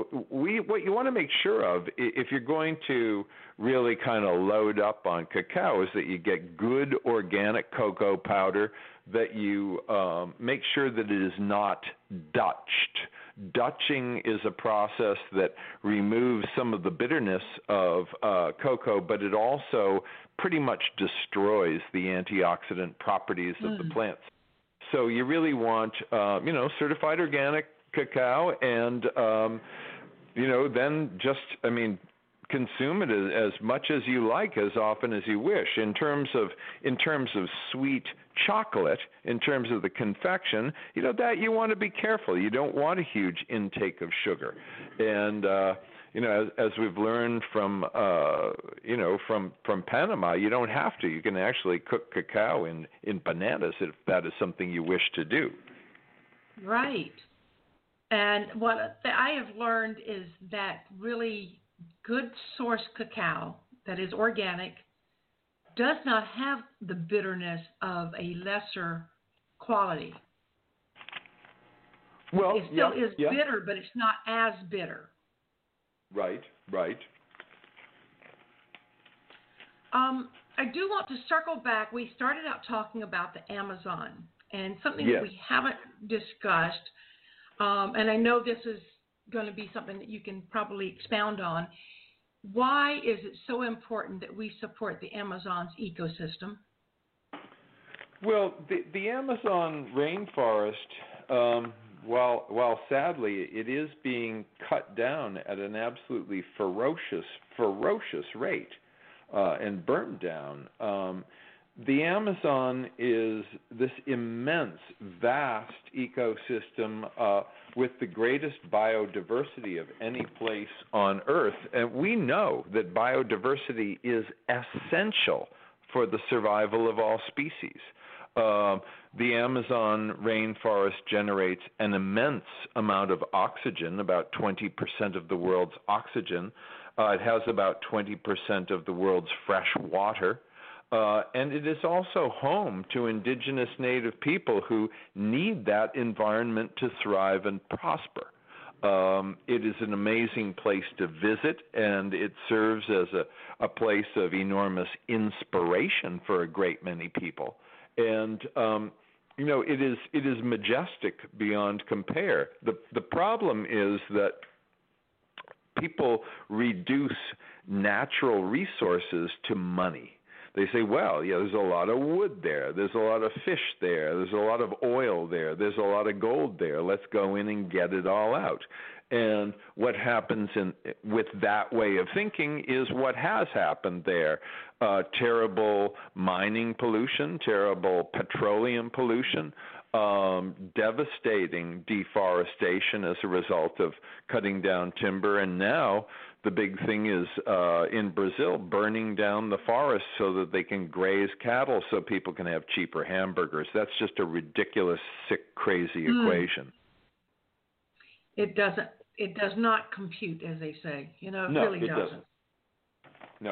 we, what you want to make sure of, if you're going to really kind of load up on cacao, is that you get good organic cocoa powder, that you um, make sure that it is not Dutched. Dutching is a process that removes some of the bitterness of uh, cocoa, but it also pretty much destroys the antioxidant properties of mm. the plants. So you really want, uh, you know, certified organic cacao, and, um, you know, then just, I mean, consume it as, as much as you like, as often as you wish. In terms of in terms of sweet chocolate, in terms of the confection, you know, that you want to be careful. You don't want a huge intake of sugar. And uh, you know, as, as we've learned from uh, you know from from Panama, you don't have to. You can actually cook cacao in in bananas if that is something you wish to do. Right. And what I have learned is that really good source cacao that is organic does not have the bitterness of a lesser quality. Well, it still yeah, is yeah. bitter, but it's not as bitter. Right, right. Um, I do want to circle back. We started out talking about the Amazon, and something yes. that we haven't discussed, um, and I know this is going to be something that you can probably expound on. Why is it so important that we support the Amazon's ecosystem? Well, the, the Amazon rainforest, um, while while sadly it is being cut down at an absolutely ferocious, ferocious rate uh, and burnt down, um, the Amazon is this immense, vast ecosystem uh, with the greatest biodiversity of any place on Earth. And we know that biodiversity is essential for the survival of all species. Uh, the Amazon rainforest generates an immense amount of oxygen, about twenty percent of the world's oxygen. Uh, it has about twenty percent of the world's fresh water. Uh, and it is also home to indigenous native people who need that environment to thrive and prosper. Um, it is an amazing place to visit, and it serves as a, a place of enormous inspiration for a great many people. And um, you know, it is it is majestic beyond compare. The the problem is that people reduce natural resources to money. They say, well, yeah, there's a lot of wood there. There's a lot of fish there. There's a lot of oil there. There's a lot of gold there. Let's go in and get it all out. And what happens in, with that way of thinking is what has happened there. Uh, terrible mining pollution, terrible petroleum pollution, um, devastating deforestation as a result of cutting down timber, and now the big thing is uh, in Brazil, burning down the forest so that they can graze cattle so people can have cheaper hamburgers. That's just a ridiculous, sick, crazy mm. equation. It doesn't. It does not compute, as they say. You know, it no, really it doesn't. doesn't. No.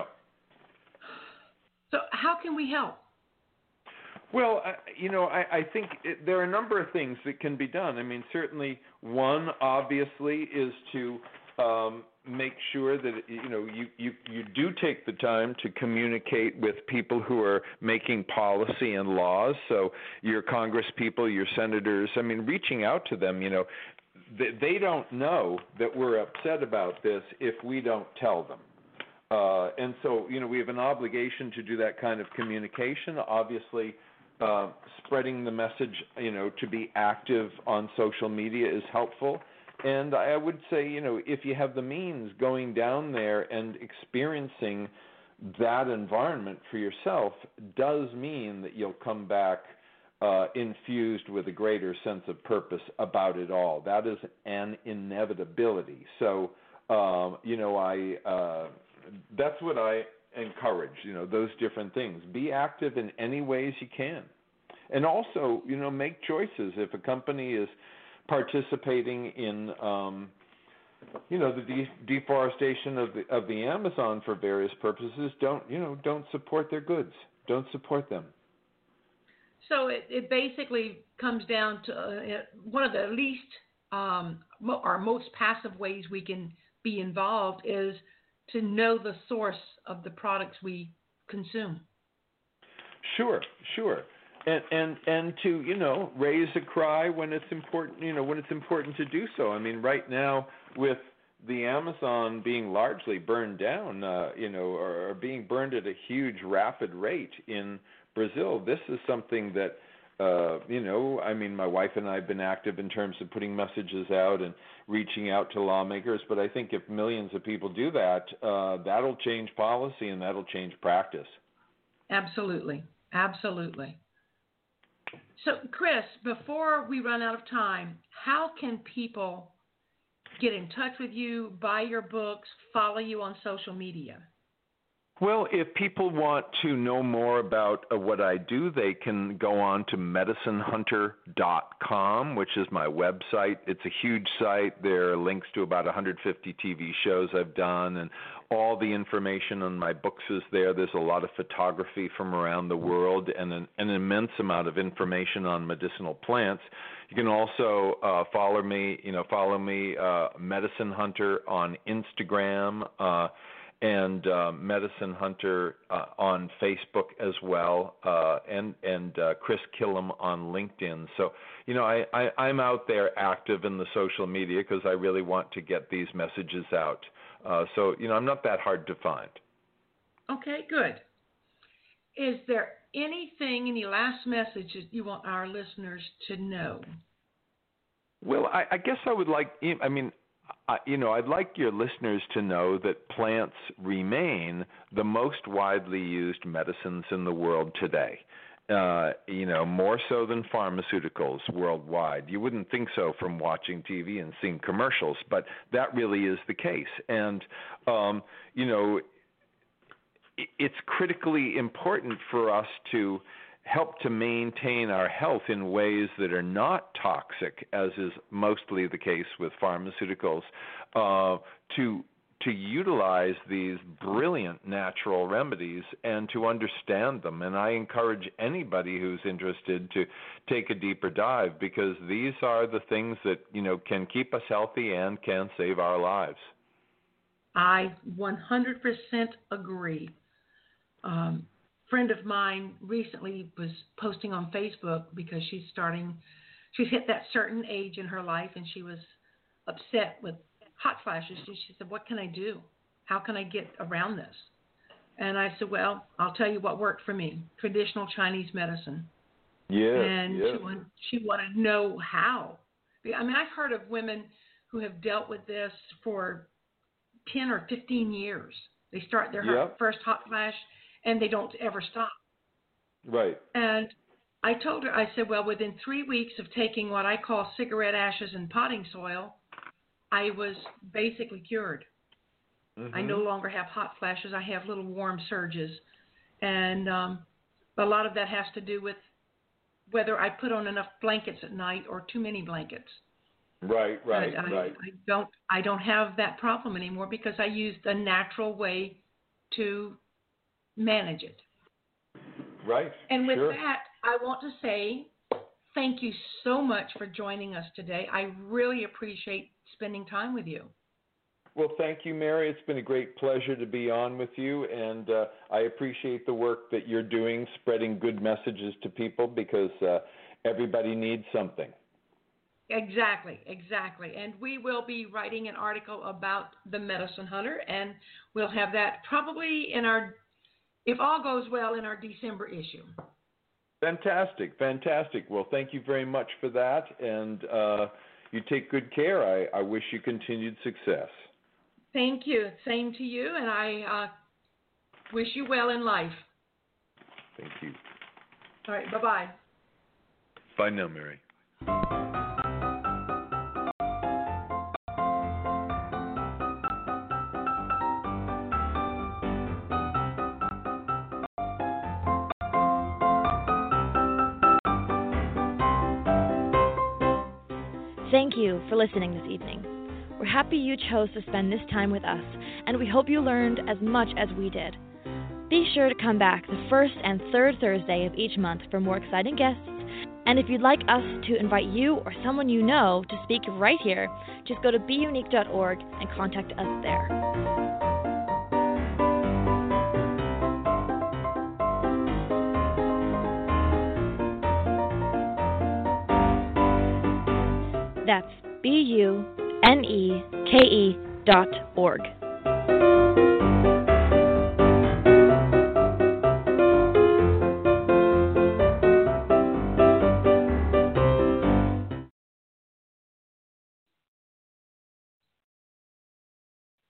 So how can we help? Well, uh, you know, I, I think it, there are a number of things that can be done. I mean, certainly one, obviously, is to um, make sure that you know you, you, you do take the time to communicate with people who are making policy and laws. So your Congress people, your senators. I mean, reaching out to them. You know, they, they don't know that we're upset about this if we don't tell them. Uh, and so, you know, we have an obligation to do that kind of communication. Obviously, uh, spreading the message, you know, to be active on social media is helpful. And I would say, you know, if you have the means, going down there and experiencing that environment for yourself does mean that you'll come back uh, infused with a greater sense of purpose about it all. That is an inevitability. So, um, you know, I... Uh, That's what I encourage, you know, those different things. Be active in any ways you can. And also, you know, make choices. If a company is participating in, um, you know, the de- deforestation of the, of the Amazon for various purposes, don't, you know, don't support their goods. Don't support them. So it, it basically comes down to uh, one of the least um, mo- or most passive ways we can be involved is to know the source of the products we consume. Sure, sure. And, and and to, you know, raise a cry when it's important, you know, when it's important to do so. I mean, right now with the Amazon being largely burned down, uh, you know, or, or being burned at a huge rapid rate in Brazil, this is something that, uh, you know, I mean, my wife and I have been active in terms of putting messages out and reaching out to lawmakers, but I think if millions of people do that, uh, that'll change policy and that'll change practice. Absolutely. Absolutely. So, Chris, before we run out of time, how can people get in touch with you, buy your books, follow you on social media? Well, if people want to know more about uh, what I do, they can go on to medicine hunter dot com, which is my website. It's a huge site. There are links to about one hundred fifty T V shows I've done, and all the information on my books is there. There's a lot of photography from around the world and an, an immense amount of information on medicinal plants. You can also uh, follow me, you know, follow me, uh, Medicine Hunter on Instagram, uh, and uh, Medicine Hunter uh, on Facebook as well, uh, and and uh, Chris Killam on LinkedIn. So, you know, I, I, I'm out there active in the social media because I really want to get these messages out. Uh, so, you know, I'm not that hard to find. Okay, good. Is there anything, any last message that you want our listeners to know? Well, I, I guess I would like, I mean, I, you know, I'd like your listeners to know that plants remain the most widely used medicines in the world today. Uh, you know, more so than pharmaceuticals worldwide. You wouldn't think so from watching T V and seeing commercials, but that really is the case. And, um, you know, it, it's critically important for us to help to maintain our health in ways that are not toxic, as is mostly the case with pharmaceuticals, uh, to to utilize these brilliant natural remedies and to understand them. And I encourage anybody who's interested to take a deeper dive, because these are the things that, you know, can keep us healthy and can save our lives. I one hundred percent agree. Um, friend of mine recently was posting on Facebook because she's starting, she's hit that certain age in her life, and she was upset with hot flashes. She, she said, what can I do? How can I get around this? And I said, well, I'll tell you what worked for me, traditional Chinese medicine. Yeah. And yeah. she, wanted, she wanted to know how. I mean, I've heard of women who have dealt with this for ten or fifteen years. They start their Yep. first hot flash, and they don't ever stop. Right. And I told her, I said, well, within three weeks of taking what I call cigarette ashes and potting soil, I was basically cured. Mm-hmm. I no longer have hot flashes. I have little warm surges. And um, a lot of that has to do with whether I put on enough blankets at night or too many blankets. Right, right, I, right. I don't, I don't have that problem anymore because I used a natural way to manage it. Right. And with sure. that, I want to say thank you so much for joining us today. I really appreciate spending time with you. Well, thank you, Mary. It's been a great pleasure to be on with you, and uh, I appreciate the work that you're doing, spreading good messages to people, because uh, everybody needs something. Exactly, exactly. And we will be writing an article about the medicine hunter, and we'll have that probably in our, if all goes well, in our December issue. Fantastic, fantastic. Well, thank you very much for that, and uh, you take good care. I, I wish you continued success. Thank you. Same to you, and I uh, wish you well in life. Thank you. All right, bye-bye. Bye now, Mary. Thank you for listening this evening. We're happy you chose to spend this time with us, and we hope you learned as much as we did. Be sure to come back the first and third Thursday of each month for more exciting guests, and if you'd like us to invite you or someone you know to speak right here, just go to be unique dot org and contact us there. That's B U N E K E dot org.